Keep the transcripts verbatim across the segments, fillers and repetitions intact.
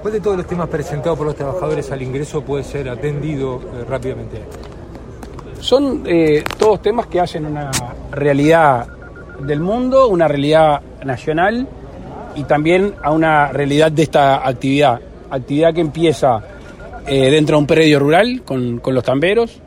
¿Cuál de todos los temas presentados por los trabajadores al ingreso puede ser atendido eh, rápidamente? Son eh, todos temas que hacen una realidad del mundo, una realidad nacional y también a una realidad de esta actividad. Actividad que empieza eh, dentro de un predio rural con, con los tamberos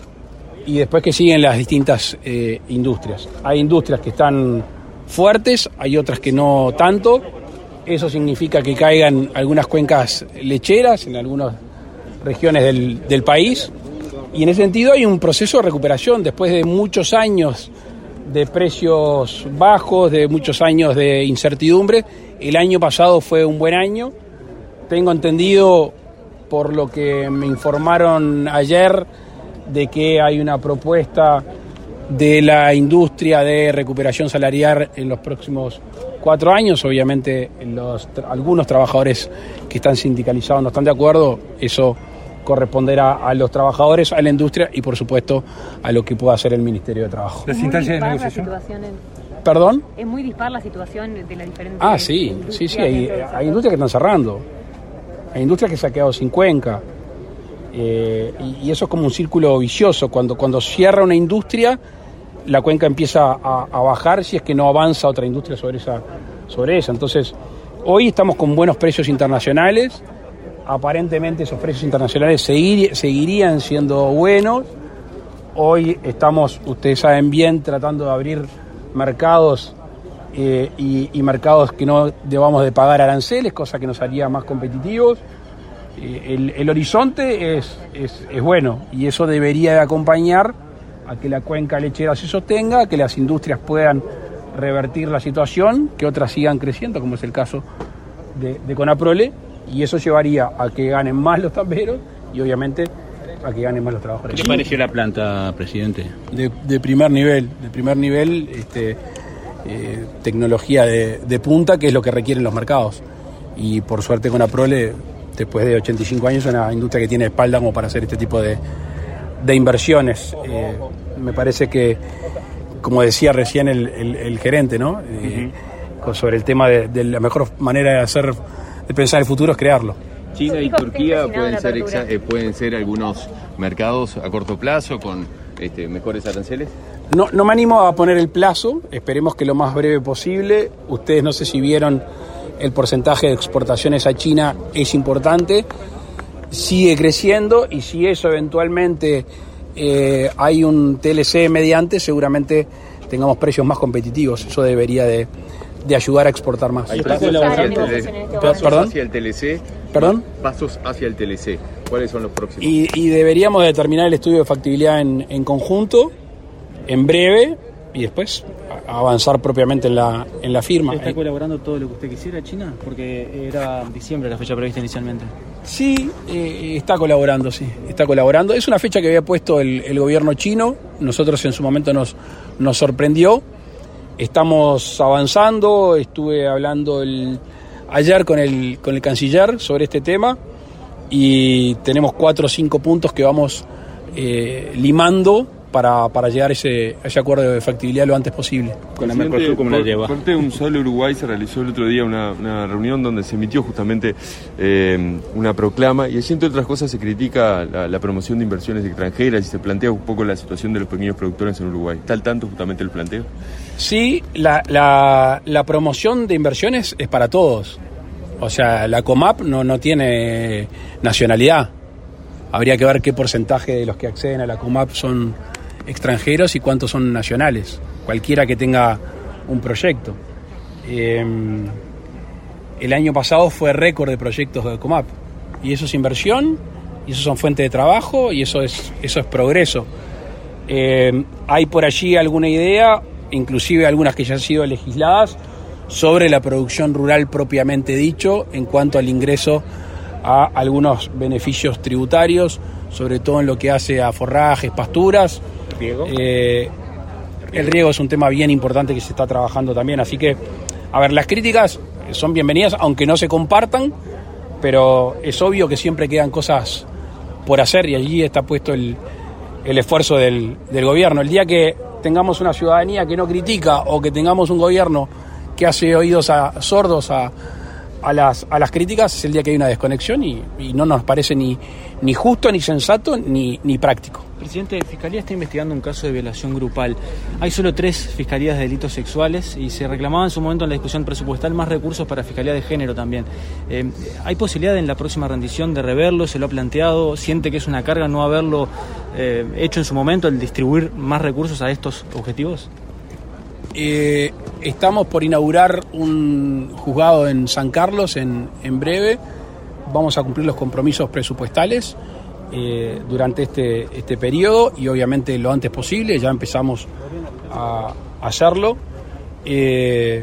y después que siguen las distintas eh, industrias. Hay industrias que están fuertes, hay otras que no tanto. Eso significa que caigan algunas cuencas lecheras en algunas regiones del, del país. Y en ese sentido hay un proceso de recuperación después de muchos años de precios bajos, de muchos años de incertidumbre. El año pasado fue un buen año. Tengo entendido, por lo que me informaron ayer, de que hay una propuesta de la industria de recuperación salarial en los próximos cuatro años. Obviamente los, algunos trabajadores que están sindicalizados no están de acuerdo. Eso corresponderá a los trabajadores, a la industria y, por supuesto, a lo que pueda hacer el Ministerio de Trabajo. ¿Es muy dispar la situación en... ¿Perdón? ¿Es muy dispar la situación de la diferente... Ah, sí, sí, sí, hay, hay industrias que están cerrando, hay industrias que se han quedado sin cuenca, eh, y, y eso es como un círculo vicioso. Cuando, cuando cierra una industria, la cuenca empieza a, a bajar si es que no avanza otra industria sobre esa, sobre esa. Entonces, hoy estamos con buenos precios internacionales. Aparentemente esos precios internacionales seguir, seguirían siendo buenos. Hoy estamos, ustedes saben bien, tratando de abrir mercados eh, y, y mercados que no debamos de pagar aranceles, cosa que nos haría más competitivos. Eh, el, el horizonte es, es, es bueno y eso debería de acompañar a que la cuenca lechera se sostenga, a que las industrias puedan revertir la situación, que otras sigan creciendo, como es el caso de, de Conaprole. Y eso llevaría a que ganen más los tamberos y obviamente a que ganen más los trabajadores. ¿Qué le pareció la planta, presidente? De, de primer nivel, de primer nivel, este, eh, tecnología de, de punta, que es lo que requieren los mercados. Y por suerte Conaprole, después de ochenta y cinco años, es una industria que tiene espalda como para hacer este tipo de, de inversiones. Eh, me parece que, como decía recién el, el, el gerente, ¿no? Eh, uh-huh. Sobre el tema de, de la mejor manera de hacer... de pensar el futuro es crearlo. China y Turquía pueden ser, exa- eh, pueden ser algunos mercados a corto plazo con este, mejores aranceles. No, no me animo a poner el plazo, esperemos que lo más breve posible. Ustedes no sé si vieron el porcentaje de exportaciones a China, es importante, sigue creciendo y si eso eventualmente eh, hay un T L C mediante, seguramente tengamos precios más competitivos. Eso debería de... de ayudar a exportar más. ¿Hay pasos hacia el, tele, pasos ¿Perdón? hacia el T L C? ¿Perdón? Pasos hacia el T L C. ¿Cuáles son los próximos? Y, y deberíamos determinar el estudio de factibilidad en, en conjunto, en breve, y después avanzar propiamente en la, en la firma. ¿Está colaborando todo lo que usted quisiera, China? Porque era diciembre la fecha prevista inicialmente. Sí, eh, está colaborando, sí, está colaborando. Es una fecha que había puesto el, el gobierno chino. Nosotros en su momento nos, nos sorprendió. Estamos avanzando, estuve hablando el, ayer con el, con el canciller sobre este tema y tenemos cuatro o cinco puntos que vamos eh, limando para, para llegar a ese, a ese acuerdo de factibilidad lo antes posible. Con la Mercosur, ¿cómo la lleva? Por parte de Un Solo Uruguay se realizó el otro día una, una reunión donde se emitió justamente eh, una proclama y allí, entre otras cosas, se critica la, la promoción de inversiones extranjeras y se plantea un poco la situación de los pequeños productores en Uruguay. ¿Está al tanto justamente el planteo? Sí, la, la, la promoción de inversiones es para todos. O sea, la COMAP no, no tiene nacionalidad. Habría que ver qué porcentaje de los que acceden a la COMAP son extranjeros y cuántos son nacionales. Cualquiera que tenga un proyecto. Eh, el año pasado fue récord de proyectos de COMAP. Y eso es inversión, y eso son fuentes de trabajo, y eso es, eso es progreso. Eh, hay por allí alguna idea, inclusive algunas que ya han sido legisladas, sobre la producción rural propiamente dicho, en cuanto al ingreso a algunos beneficios tributarios, sobre todo en lo que hace a forrajes, pasturas. ¿Riego? Eh, el riego es un tema bien importante que se está trabajando también, así que, a ver, las críticas son bienvenidas, aunque no se compartan, pero es obvio que siempre quedan cosas por hacer y allí está puesto el, el esfuerzo del, del gobierno. El día que tengamos una ciudadanía que no critica o que tengamos un gobierno que hace oídos a, sordos a, a las, a las críticas es el día que hay una desconexión y, y no nos parece ni, ni justo, ni sensato, ni, ni práctico. Presidente, Fiscalía está investigando un caso de violación grupal. Hay solo tres fiscalías de delitos sexuales y se reclamaba en su momento en la discusión presupuestal más recursos para Fiscalía de Género también. Eh, ¿Hay posibilidad en la próxima rendición de reverlo? ¿Se lo ha planteado? ¿Siente que es una carga no haberlo eh, hecho en su momento, el distribuir más recursos a estos objetivos? Eh, estamos por inaugurar un juzgado en San Carlos en, en breve. Vamos a cumplir los compromisos presupuestales eh, durante este, este periodo y obviamente lo antes posible. Ya empezamos a, a hacerlo. Eh,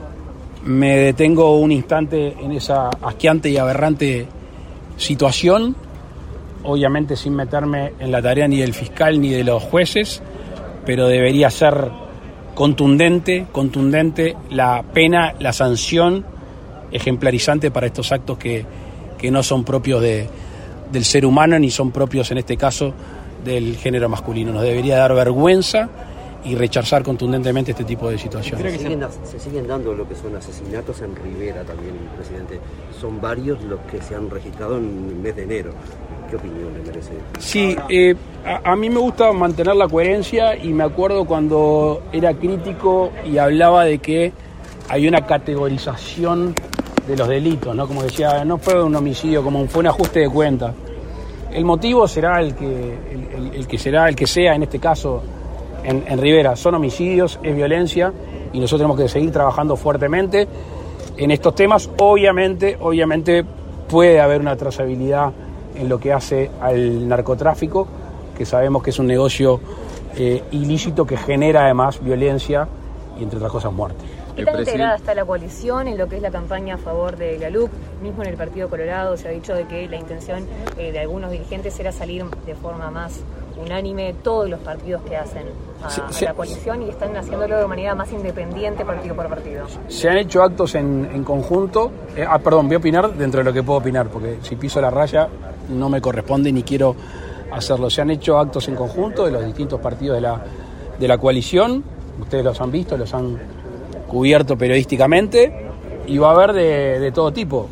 me detengo un instante en esa asqueante y aberrante situación, obviamente sin meterme en la tarea ni del fiscal ni de los jueces, pero debería ser contundente, contundente la pena, la sanción ejemplarizante para estos actos que, que no son propios de, del ser humano ni son propios en este caso del género masculino. Nos debería dar vergüenza y rechazar contundentemente este tipo de situaciones. Se siguen, se siguen dando lo que son asesinatos en Rivera también, presidente. Son varios los que se han registrado en el mes de enero. ¿Qué opinión le merece? Sí, eh, a, a mí me gusta mantener la coherencia y me acuerdo cuando era crítico y hablaba de que hay una categorización de los delitos, ¿no? Como decía, no fue un homicidio, como fue un ajuste de cuentas. El motivo será el que, el, el, el que será el que sea en este caso en, en Rivera. Son homicidios, es violencia y nosotros tenemos que seguir trabajando fuertemente en estos temas. Obviamente, obviamente puede haber una trazabilidad en lo que hace al narcotráfico, que sabemos que es un negocio eh, ilícito que genera además violencia y entre otras cosas muerte. ¿Qué tan integrada está la coalición en lo que es la campaña a favor de la L U C? Mismo en el Partido Colorado se ha dicho de que la intención eh, de algunos dirigentes era salir de forma más unánime todos los partidos que hacen a, sí, sí. a la coalición y están haciéndolo de manera más independiente partido por partido. Se han hecho actos en, en conjunto. Eh, ah, perdón, voy a opinar dentro de lo que puedo opinar, porque si piso la raya no me corresponde ni quiero hacerlo. Se han hecho actos en conjunto de los distintos partidos de la, de la coalición. Ustedes los han visto, los han cubierto periodísticamente y va a haber de, de todo tipo.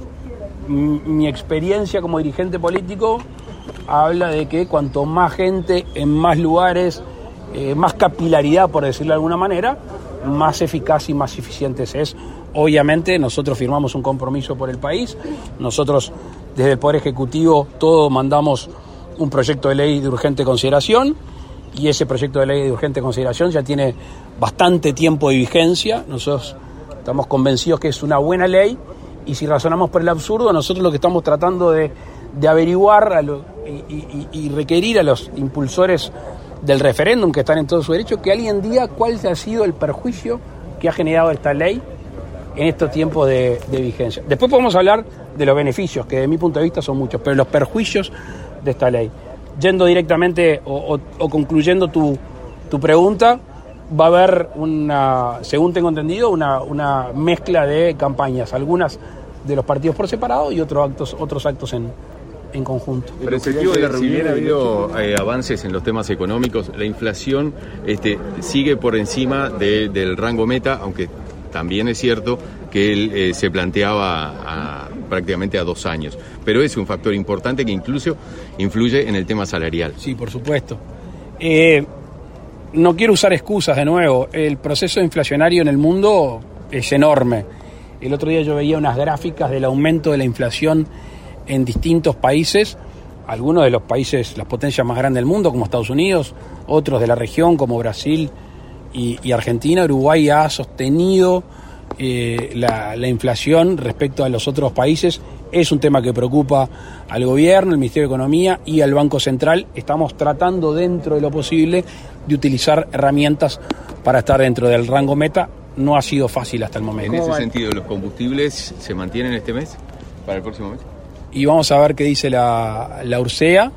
Mi, mi experiencia como dirigente político habla de que cuanto más gente en más lugares, eh, más capilaridad, por decirlo de alguna manera, más eficaz y más eficiente es. Obviamente nosotros firmamos un compromiso por el país, nosotros desde el Poder Ejecutivo todo mandamos un proyecto de ley de urgente consideración y ese proyecto de ley de urgente consideración ya tiene bastante tiempo de vigencia. Nosotros estamos convencidos que es una buena ley y si razonamos por el absurdo, nosotros lo que estamos tratando de, de averiguar a lo, y, y, y requerir a los impulsores del referéndum, que están en todo su derecho, que alguien diga cuál ha sido el perjuicio que ha generado esta ley en estos tiempos de, de vigencia. Después podemos hablar de los beneficios, que de mi punto de vista son muchos, pero los perjuicios de esta ley. Yendo directamente o, o, o concluyendo tu, tu pregunta, va a haber una, según tengo entendido, una, una mezcla de campañas, algunas de los partidos por separado y otros actos, otros actos en, en conjunto. Pero el sentido de la reunión, si bien ha habido eh, avances en los temas económicos, la inflación este, sigue por encima de, del rango meta, aunque también es cierto que él eh, se planteaba a, prácticamente a dos años. Pero es un factor importante que incluso influye en el tema salarial. Sí, por supuesto. Eh, no quiero usar excusas de nuevo. El proceso inflacionario en el mundo es enorme. El otro día yo veía unas gráficas del aumento de la inflación en distintos países, algunos de los países, las potencias más grandes del mundo, como Estados Unidos, otros de la región, como Brasil y, y Argentina. Uruguay ha sostenido eh, la, la inflación respecto a los otros países. Es un tema que preocupa al gobierno, al Ministerio de Economía y al Banco Central. Estamos tratando, dentro de lo posible, de utilizar herramientas para estar dentro del rango meta. No ha sido fácil hasta el momento. En ese sentido, ¿los combustibles se mantienen este mes, para el próximo mes? Y vamos a ver qué dice la, la URSEA.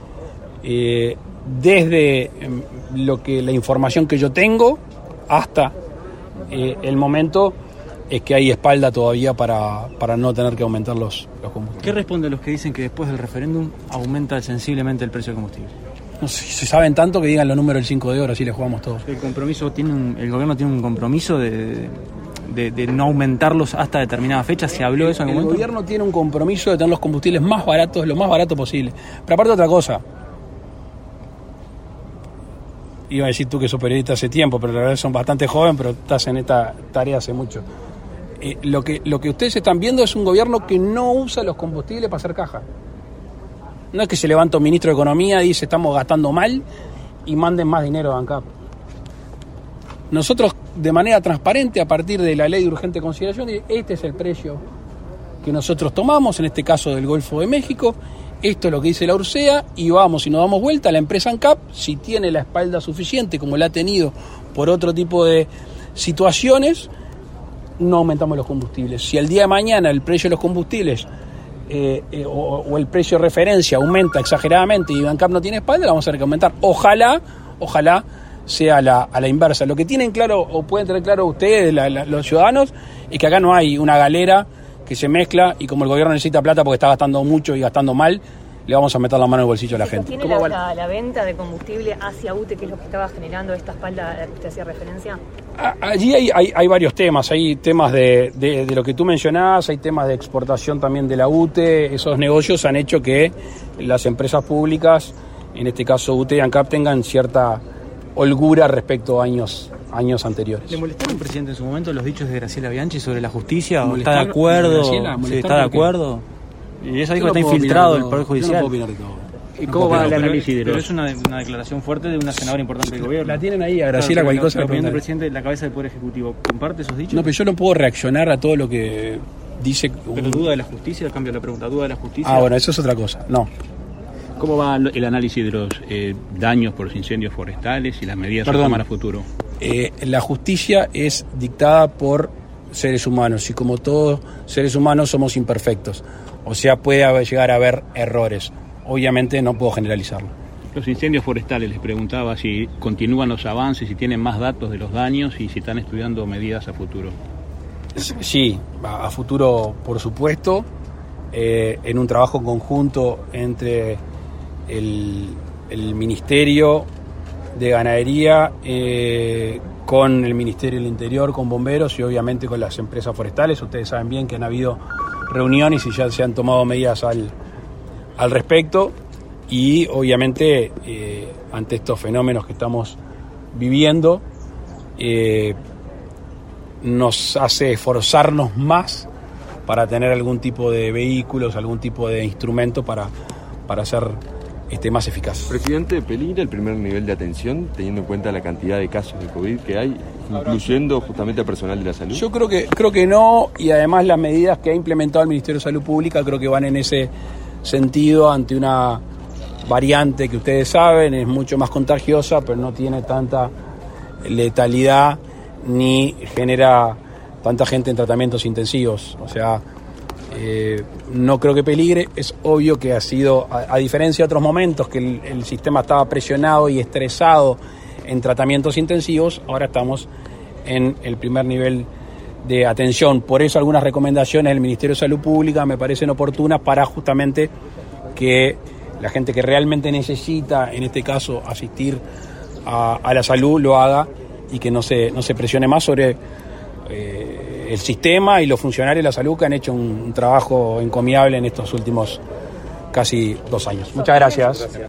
Eh, desde eh, lo que la información que yo tengo hasta eh, el momento es que hay espalda todavía para, para no tener que aumentar los, los combustibles. ¿Qué responde a los que dicen que después del referéndum aumenta sensiblemente el precio del combustible? No sé, si saben tanto que digan los números del cinco de oro, así les jugamos todos. El compromiso tiene un, el gobierno tiene un compromiso de, de, de no aumentarlos hasta determinada fecha? ¿Se habló de eso en algún momento? El gobierno tiene un compromiso de tener los combustibles más baratos, lo más barato posible. Pero aparte otra cosa, iba a decir tú que sos periodista hace tiempo, pero la verdad son bastante joven, pero estás en esta tarea hace mucho. Eh, lo que, lo que ustedes están viendo es un gobierno que no usa los combustibles para hacer caja. No es que se levanta un ministro de Economía y dice estamos gastando mal y manden más dinero a ANCAP. Nosotros, de manera transparente, a partir de la ley de urgente consideración, este es el precio que nosotros tomamos, en este caso del Golfo de México, esto es lo que dice la Ursea, y vamos y nos damos vuelta. La empresa ANCAP, si tiene la espalda suficiente, como la ha tenido por otro tipo de situaciones, no aumentamos los combustibles. Si el día de mañana el precio de los combustibles eh, eh, o, o el precio de referencia aumenta exageradamente y ANCAP no tiene espalda, la vamos a tener que aumentar. Ojalá, ojalá sea a la, a la inversa. Lo que tienen claro, o pueden tener claro ustedes, la, la, los ciudadanos, es que acá no hay una galera que se mezcla y como el gobierno necesita plata porque está gastando mucho y gastando mal, le vamos a meter la mano en el bolsillo a la gente. ¿Tiene la, la, la venta de combustible hacia U T E, que es lo que estaba generando esta espalda a la que usted hacía referencia? Allí hay, hay, hay varios temas, hay temas de, de, de lo que tú mencionás, hay temas de exportación también de la U T E. Esos negocios han hecho que las empresas públicas, en este caso U T E y ANCAP, tengan cierta holgura respecto a años años anteriores. ¿Le molestaron, presidente, en su momento los dichos de Graciela Bianchi sobre la justicia? ¿O está de acuerdo? ¿Sí, está de acuerdo? Y ella dijo que está infiltrado el Poder Judicial. Yo no puedo opinar de todo. ¿Y cómo va el análisis de los...? Pero es una, una declaración fuerte de una senadora importante del gobierno. La tienen ahí, a Graciela, claro, cualquier cosa. Pero el presidente de la cabeza del Poder Ejecutivo, ¿comparte esos dichos? No, pero yo no puedo reaccionar a todo lo que dice... ¿Pero duda de la justicia? Cambio la pregunta. ¿Duda de la justicia? Ah, bueno, eso es otra cosa. No. ¿Cómo va el análisis de los eh, daños por los incendios forestales y las medidas a tomar a futuro? Eh, la justicia es dictada por seres humanos y como todos seres humanos somos imperfectos. O sea, puede llegar a haber errores. Obviamente no puedo generalizarlo. Los incendios forestales, les preguntaba si continúan los avances, si tienen más datos de los daños y si están estudiando medidas a futuro. Sí, a futuro por supuesto, eh, en un trabajo conjunto entre el, el Ministerio de Ganadería eh, con el Ministerio del Interior, con bomberos y obviamente con las empresas forestales. Ustedes saben bien que han habido reuniones y ya se han tomado medidas al, al respecto y obviamente eh, ante estos fenómenos que estamos viviendo eh, nos hace esforzarnos más para tener algún tipo de vehículos, algún tipo de instrumento para, para hacer Este, más eficaz. Presidente, ¿peligra el primer nivel de atención teniendo en cuenta la cantidad de casos de COVID que hay, incluyendo justamente al personal de la salud? Yo creo que creo que no, y además las medidas que ha implementado el Ministerio de Salud Pública creo que van en ese sentido ante una variante que ustedes saben es mucho más contagiosa, pero no tiene tanta letalidad ni genera tanta gente en tratamientos intensivos. O sea, Eh, no creo que peligre. Es obvio que ha sido, a, a diferencia de otros momentos que el, el sistema estaba presionado y estresado en tratamientos intensivos, ahora estamos en el primer nivel de atención. Por eso algunas recomendaciones del Ministerio de Salud Pública me parecen oportunas para justamente que la gente que realmente necesita, en este caso, asistir a, a la salud, lo haga y que no se, no se presione más sobre eh, el sistema y los funcionarios de la salud que han hecho un, un trabajo encomiable en estos últimos casi dos años. Muchas gracias.